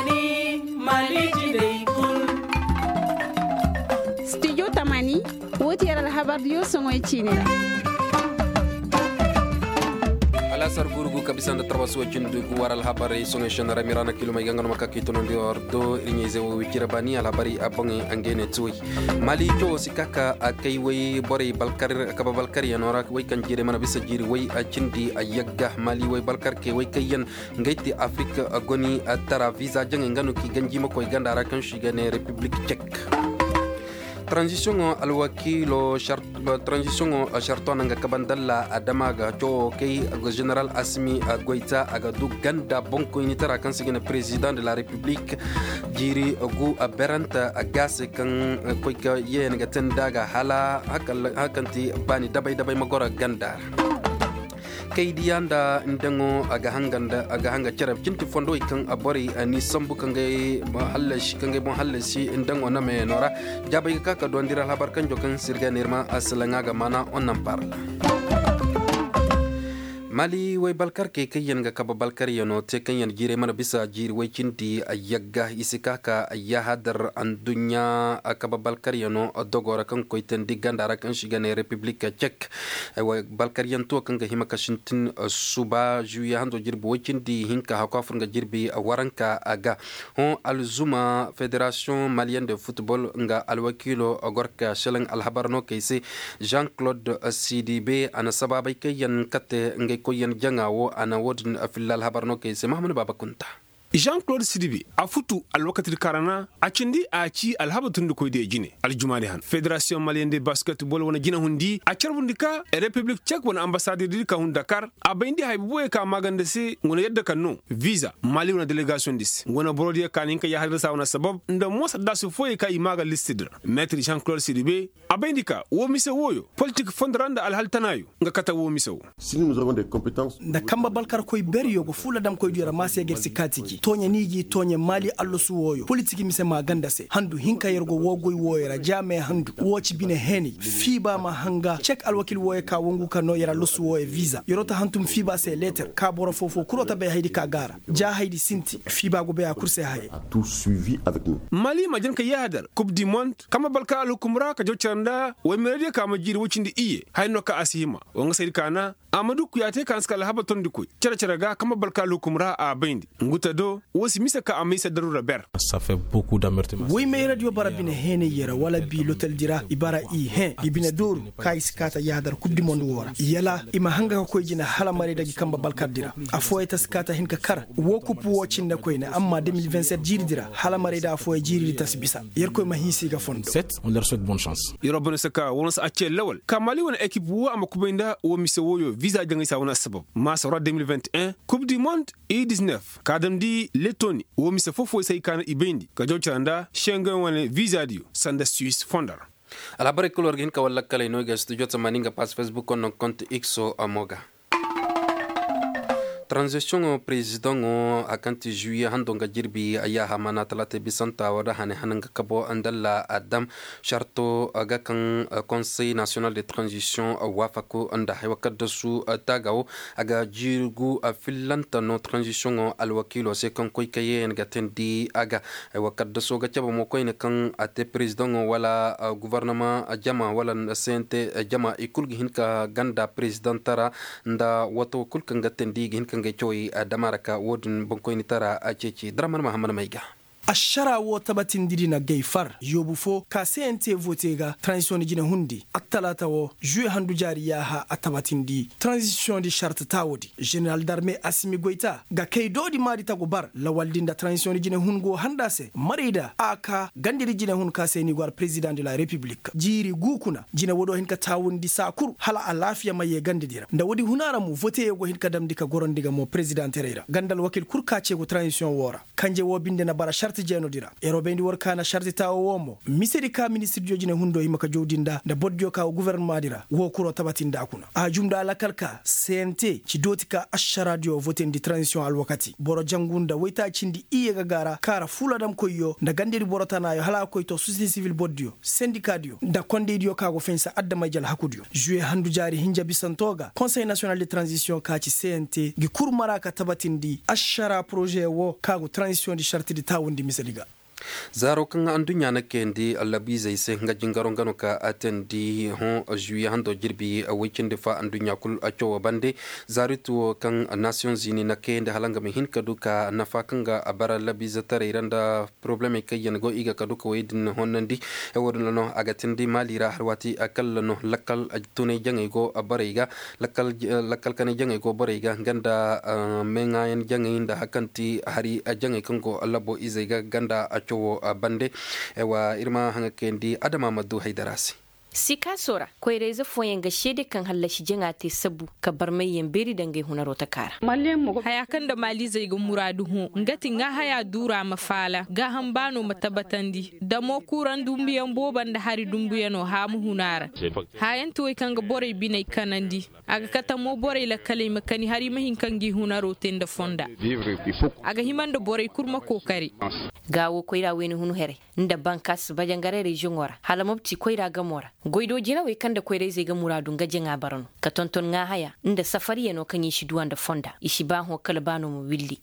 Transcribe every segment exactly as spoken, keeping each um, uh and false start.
Tamani Mali jine kun. Studio Tamani wote yara habar dio songo ichine. Alasar gurugu kabisa nda trabasu wajindu waral habari songe shanara mirana kilo maiganga maka kitono ndio ordo inyeze wikira bani al habari abonge angene tui Mali to sikaka akaiwe bore balkar akaba balkar yanora way kanjire mana bisa jiri way achindi ayagga Mali way balkar ke way kayan ngaiti Afrika agoni atara visa jange nganu ki ganji mako iganda arakan shigane Republic Czech. Transition alwakilo shart transition shartona nga kabandalla adamaga to kay general Asimi Goita aga du ganda bonko initara kan sigene president de la République jiri gu aberanta agase kan koyka yen ga tendaga hala hakal hakanti bani dabay dabay magora ganda kay dianda ndango aga hanganda aga hanga cerab cinti fondo kan abori ni sambu kan gay hallashi kan gay bon hallashi ndango na me nora jabay ka ka dondira habar kan jokan sirga nirma aslanga ga mana onan parla Mali way balkar ke kayan ga kaba balkar yano te kayan jire mana bisa jiri way cinti ayagga isikaka ayahadar andunya kaba balkar yano dogora kan koiten digandara kan shigane Republika Czech way balkar yanto kan ga himaka shintin suba juya hando jirbi way cinti hinka hakafur ga jirbi waranka aga hon alzuma Fédération Malienne de Football nga alwakilo gorka shelang alhabarno kaisi Jean-Claude Sidibé ana sababay kayan kate ngay koyen jangawo ana wodin afillal habarno ke se Mahamadou Baba Kunta Jean-Claude Sidibé a futu alwakati karana a cindi a ci alhabatun da koyde jine aljumani han Fédération Malienne de Basketball wana jina hundi a charbundika e République Tchèque wana ambassade dika hun Dakar a bayndi hay boye ka maganda se ngona yedda kanno visa Mali wana délégation dis ngona borodi ka ninka ya hadda sawana sabab nda mosa da su foye ka imaga listed maître Jean-Claude Sidibé a bayndika wo mise woyo politique fondranda alhaltanayo nga kata wo mise wo si nous avons des compétences da kamba balkar koy beriyo go fula dam koy dira masiya gersi katiki tonya nigi tonya Mali allo suwoyo politiki mise maganda se handu hinka yergo wogoy woyera jame handu woci bine heni fiba ma hanga check alwakil woye ka wongu kano yera lusu woye visa yorota hantum fiba se letter ka boro fofo kurota be haydi ka gara ja haydi sinti fiba go be a kurse haye tout suivi avec nous Mali majan ka yahadar coupe du monde kama balka alu kumra ka jocanda way merede ka majiri wocindi iye hayno ka asima wonga sayid kana Amadou Kuyate kan skala habaton dikoy cera cera ga kama balka alu kumra a bayndi nguta do wosi misa ka amisa darura ber ça fait beaucoup d'amertume oui mais radio barabine hene yera wala bi l'hôtel dira ibara i hen ibine dor kay skata yadar coupe du monde wora yala ima hanga ko koyjina hala mari dagi kamba balkar dira afoy ta skata hinka kar wo coupe watching na koyne amma deux mille vingt-sept jiri dira hala mari da afoy jiri tasbisa yer koy ma hisi ga fondo sept on leur souhaite bonne chance yorobone saka wona sa acce lawal kamali wona équipe wo am ko benda wo mise woyo visa jangi sa wona sabab ma sa deux mille vingt et un coupe du monde e dix-neuf kadam di letoni wo mise fofo sai kana ibendi ka jawchanda Schengen wane visa dio sanda Suisse fondar alabare kolor gin ka walla kala no ga studio tamaninga pas Facebook on compte X o amoga transition président o akanti juillet handonga jirbi aya hamana talate bisanta wada hane hananga kabo andalla adam sharto aga kan conseil national de transition wafako anda hewakada su tagaw aga jirgu filanta no transition o alwakilo se kan koy kayen gatendi aga hewakada so ga chaba mo koyne kan ate président wala gouvernement jama wala sente jama ikulgi hinka ganda présidentara nda wato kulkan gatendi hinka ngechoy damaraka wodin bonkoyni tara a ceci Dramane Mahamad Maiga ashara wo tabatin dirina geifar yobu fo ka C N T votega transition di jine hundi atalata wo jue handu jari ya ha atabatin di transition di charte tawodi general d'armée Assimi Goita ga kaydo di mari tago bar la waldinda transition di jine hungo handase marida aka gandiri jine hun ka seni gwar president de la république jiri gukuna jine wodo hinka tawundi sakur hala alafiya maye gandidira nda wodi hunara mu vote go hinka damdika gorondiga mo president terera gandal wakil kurka ce go transition wora kanje wo binde na bara charte charte jeno dira erobendi workana charte tawo womo miseri ka ministre jojine hundo himaka jowdinda da bodjo ka gouvernement dira wo kuro tabatinda akuna a jumda la kalka C N T ci dotika asharadio vote di transition al wakati boro jangunda wayta cindi iye gagara kara fuladam koyo da gandiri borotana yo hala koy to société civile bodjo syndicat dio da konde dio kago fensa adda majal hakudio jué handu jari hinja bisantoga conseil national de transition ka ci C N T gi kurmara ka tabatindi ashara projet wo kago transition di charte di tawundi misaliga zaro kan andunya na kendi allabi zai se nga jingaro ngano ka atendi hon juillet hando jirbi a weekend fa andunya kul a chowa bande zaritu kan nations unis na kendi halanga me hin kaduka na fa kanga abara labi zatare iranda probleme kay yan go iga kaduka wedin honnandi e wodun no agatendi malira harwati akal no lakal ajtune jangai go abariga lakal lakal kan jangai go bariga ganda menga yan jangai inda hakanti hari jangai kango allabo izaiga ganda a a bande ewa irma hanga kendi adama madu haidarasi sika sora koireza foyen ga shede kan hallashi jinga te sabu ka bar mai yamberi dangai hunaro ta kara haya kan da mali zai ga muradu hu ngati nga haya dura mafala ga hambano matabatandi da mo kuran dumbiyan boban da hari dumbiyano ha mu hunara hayan to kan ga bore binai kanandi aga kata mo bore la kale makani hari mahin kan gi hunaro tenda fonda aga himanda bore kurma kokari gawo koira weni hunu here nda bankas bajangare region ora hala mobti koira gamora goido jina we kanda koire zai ga muradun gajin abarano ka tonton nga haya inda safari yano kan yi shi duwan da fonda ishi ba ho kalbano mu willi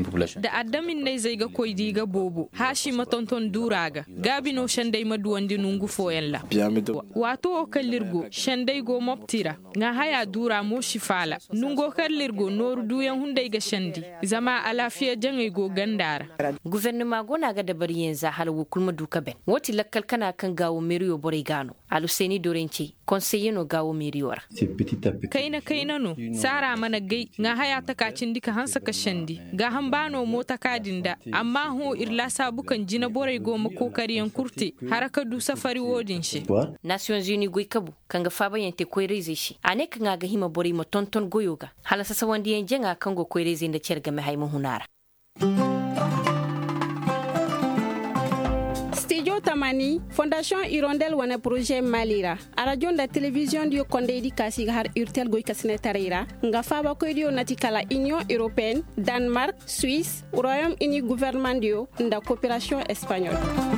da addamin ne zai ga koidi ga bobo hashi matonton duraga gabi no shandai maduwan dinungu foyalla wato o kallirgo shandai go mobtira nga haya dura mo shifala nungo kallirgo noru duyan hundai ga shandi zama alafiya jangai go gandara gouvernement gona ga da bari yanzu halwu kulma duka ben woti lakkal kana kan gawo meriyo bore gano aluseni dorenci conseiller no gawo meriyor kaina kaina no sara mana gai nga haya ta kacin dika hansa ka shandi ga hambano mota kadinda amma ho irla sabukan jina bore goma kokariyan kurte haraka du safari wodin shi nations unis goi kabu kanga faba yante koireze shi ane kanga ga hima bore mo tonton goyoga hala sasa wandi yan jenga kango koireze da cerga me haymu hunara Studio Tamani, Fondation Hirondelle wana projet Malira. A radio la télévision dio konde di kasi har urtel goy kasine tarira. Nga faba ko dio natikala Union Européenne, Danemark, Suisse, Royaume-Uni gouvernement dio nda coopération espagnole.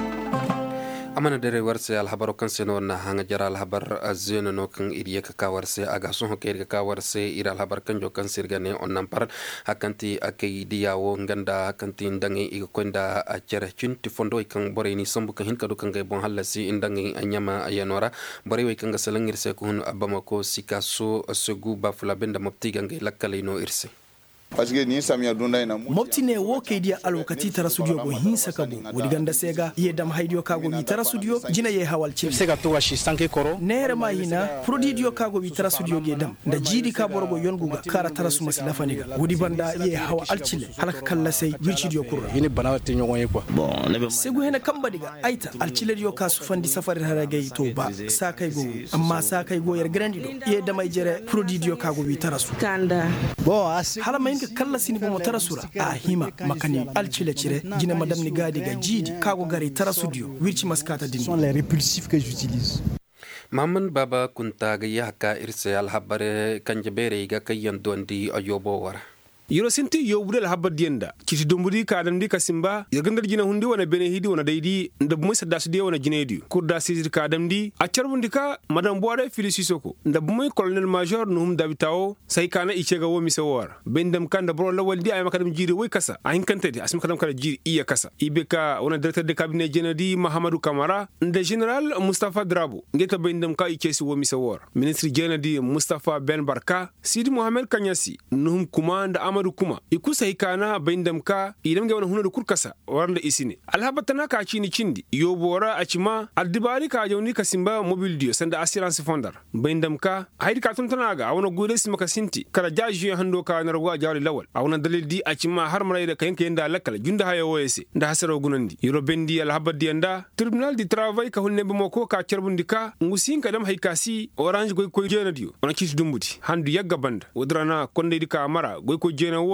amana dere warse alhabaro kan seno na hanga jara alhabar azeno no kan iriye ka ka warse aga so ho ke ka warse ira alhabar kan jo kan sirgane on nampar akanti akay diyawo nganda akanti ndangi iga konda a cere cinti fondo kan bore ni sombu kan hin kadu kan gay bon halasi ndangi anyama ayanora bore way kan ga salangir se ko hun abamako sikaso segu bafula benda moptiga ngay lakalino irse Pasge ni samia dunda ina mopti ne wo ke dia alwakati tara studio go hinsa kabo wodi ganda sega ye dam haydio kago wi tara studio jina ye hawal ci sega to washi sanke koro nere ma hina produdio kago wi tara studio ge dam da jidi ka borgo yonguga kara tara su maslafaniga wodi banda ye hawa alcile halaka kala sai wici dio kuro yini banawati nyogon ye quoi bon lebe segu hena kamba diga aita alcile dio ka su fandi safari haragay to ba sakai go amma sakai go yer grandi do ye damay jere produdio kago wi tara su Kanda. bon hala mayin kalla sini bo tara sura a hima makani alcile cire jina madam ni gadi ga jidi kago gari tara studio wirci maskata din sont les répulsifs que j'utilise. Maman baba kunta ga yaka irse alhabare kanjabere ga kayan dondi ayobo wara yoro sinti yo budal habba dienda kiti dombudi ka adam di kasimba ya gandal jina hundi wana bene hidi wana daidi nda bumay sadda sudi wana jinedi kurda sizir ka adam di a charbundi ka madam boare filisi soko nda bumay colonel major nuhum dabitao sai kana ichega wo misawar bendam kanda bro lawal di ay makadam jiri way kasa ahin kante di asim kadam kala jiri iya kasa ibeka wana directeur de cabinet jenedi mahamadou kamara nda general mustafa drabo ngeta bendam ka ichesi wo misawar ministre jenedi mustafa ben barka sidi mohamed kanyasi nuhum kumanda amadu kuma ikusa hikana baindam ka idam ga hunu kurkasa waranda isine alhabatana ka chini chindi yo bora achima aldibari ka jawni kasimba mobile dio sanda assurance fondar baindam ka haydi ka tuntana ga awona gode sima ka sinti kala jaji hando ka narwa jawli lawal awona dalil di achima har marayda kayen kayen da lakal junda hayo woyese nda hasaro gunandi yoro bendi alhabadi anda tribunal di travail ka hunne be moko ka cerbundika ngusin kadam haykasi orange goy koy jenadio ona kiti dumbuti handu yagga banda wodrana konde di ka mara goy ko jena woyo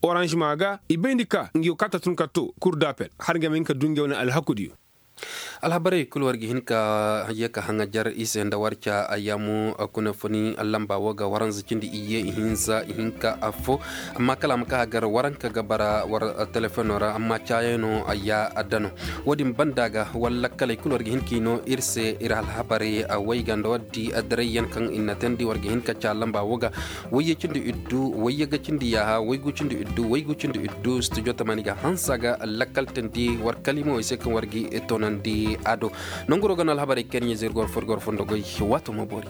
orange maga ibendika ngiyo kata tun kato cour d'appel har ngamen ka dungewna al hakudiyo alhabare kulwargi hinka yaka hangajar isenda warcha ayamu akuna foni allamba waga waran zikindi iye hinza hinka afo amma kala maka hagar waranka gabara war telefonora amma chayeno aya adano wadim bandaga walla kala kulwargi hinkino irse ira alhabare awai ganda waddi adreyan kan innatendi wargi hinka chalamba waga waye chindi iddu waye ga chindi ya waygu chindi iddu waygu chindi iddu studio tamaniga hansaga lakal tendi war kalimo ise kan wargi etonandi ado nongoro ganal habari kenye zirgor forgor fondo goy wato mabori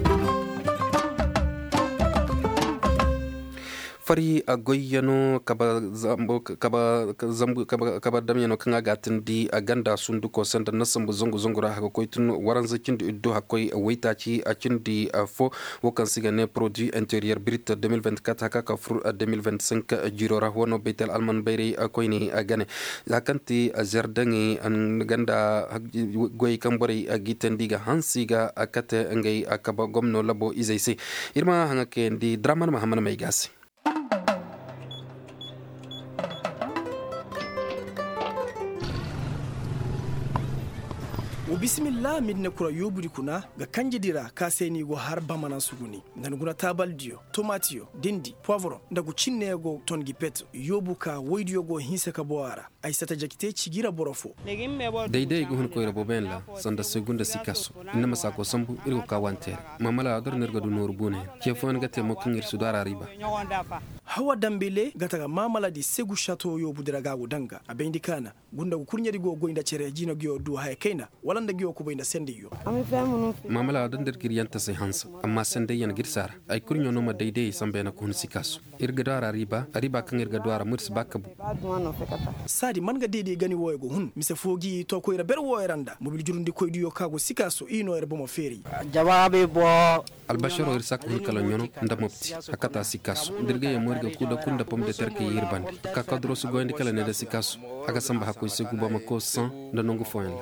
fari agoyano kaba zambo kaba zambu kaba kaba damyano kanga gatin di aganda sundu ko sanda nasambu zongo zongora ha ko tun waran zakin di do hakoy waitaci a cindi fo wokan sigane produit intérieur brut deux mille vingt-quatre haka ka fur deux mille vingt-cinq jirora wono betel alman bayri koyni agane zakanti azerdangi an ganda goy kambori agitendi ga hansiga akate ngay akaba gomno labo izaisi irma hanga kendi draman mahamana maygasi bismillah midne kura yobudi kuna ga kanjidira ka seni go har bamana suguni nan guna tabaldiyo tomatiyo dindi poivron ndagu cinnego tongi pet yobu ka woidiyo go hinse ka boara ay sata jakite cigira borofo daidai go hun ko rabo benla sanda segunda sikaso inama sako sambu irgo ka wantere mamala adar nerga du nor bune ke fon gate mo kangir sudara riba hawa dambele gataga mamala di segu chateau yobu diraga go danga abendi kana gunda go kurnyadi go goinda cere jino gyo du hay kaina wala giyo ko bayna sende yo mamala dan der giryanta sai hansa amma sende yan girsara ay kurnyo no ma daidai sambe na kun sikasu irgadara riba riba kan irgadara murs bakabu sadi man ga daidai gani woy go hun mise fogi to ko ira ber woyranda mobil jurundi ko diyo kago sikasu ino er bomo feri jawabe bo albasharo irsak hun kala nyono ndamopti akata sikasu dirge morga kuda kunda pom de terke yirban ka kadro su gondi kala ne de sikasu aga samba hakoy segu bama ko cent da nongo foyen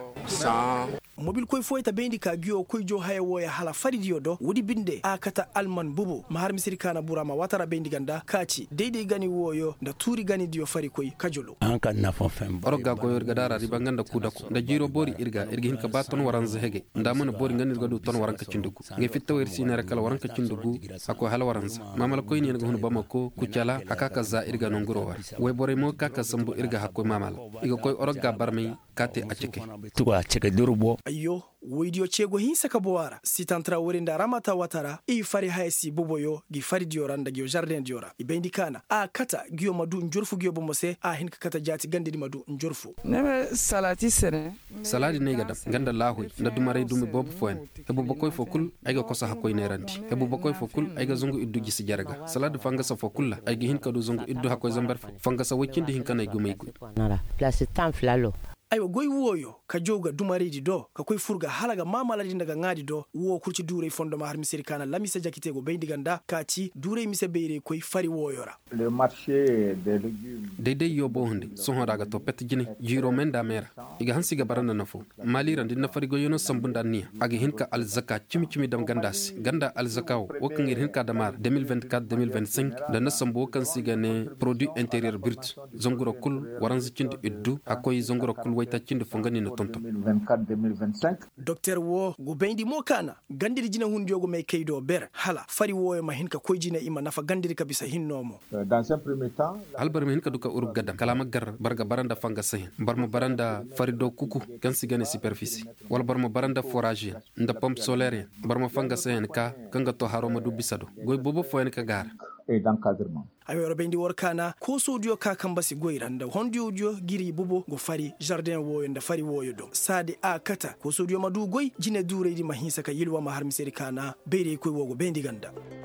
mobil koy foyta bendi ka giyo koy jo hay woya hala faridiyo do wudi binde akata alman bubu mahar misiri kana burama watara bendi ganda kaci deidei gani woyo nda turi gani diyo fari koy kajolo an kan na fon fem oroga goyor gadara riba ganda kudako nda jiro bori irga irga hin ka baton waran zahege nda mana bori ngani irga du ton waran ka cindugu nge fitta wer sinara kala waran ka cindugu ako hala waran mamala koy ni ngunu bamako kucala akaka za irga nonguro war we bore mo kaka sambu irga hakko mamala igo koy oroga barmi kate aceke tuwa ceke durbo ayo woidiyo cego hinsa ka boara sitantra werinda ramata watara e fari haysi boboyo gi fari dioranda gi jardin diora ibendi kana a kata giyo madu njorfu giyo bomose a hin kata jati gande di madu njorfu neme salati sene saladi ne gada ganda lahoy nda dumare dumi bob foen e bobo koy fokul ay ga kosa hakoy ne randi e bobo koy fokul ay ga zungu iddu gi sijarga saladi fanga sa fokul ay gi hin kadu zungu iddu hakoy zambar fanga sa wikindi hin kana gumay ko nara place tan flalo aywa goy woyo ka joga dumaredi do ka koy furga halaga mamaladi daga ngadi do wo kurci dure fondoma har misiri kana lamisa jakitego bendi ganda kaci dure mise beere koy fari woyora le marché des légumes daidai yo bo hunde son daga to pet jini jiro menda mera iga hansiga baranda nafo malira din nafari goyono sambunda niya aga hinka alzaka chimi chimi dam gandas ganda alzakaw o kan hinka damar deux mille vingt-quatre deux mille vingt-cinq da nasambo kan sigane produit intérieur brut zonguro kul waranzi cindi iddu akoy zonguro kul wayta cindi fongani no tonto deux mille vingt-quatre deux mille vingt-cinq docteur wo go bendi mo kana gandiri jina hundiyogo may kaydo ber hala fari woyo ma hinka koy jina ima nafa gandiri kabisa hinnomo dans un premier temps albar mi hinka duka urub gadam kalama gar barga baranda fanga sahin barmo baranda farido kuku kan sigane superficie wala barmo baranda forage nda pompe solaire barmo fanga sahin ka kanga to haroma du bisado goy bobo foyen ka gar et d'encadrement ayo bendi workana ko sodio ka kambasi goyranda hondio dio giri bobo go fari jardin woyo nda fari woyo do sade a kata ko sodio madu goy jine dureydi ma hinsa ka yilwa ma har miseri kana bere koy wogo bendi ganda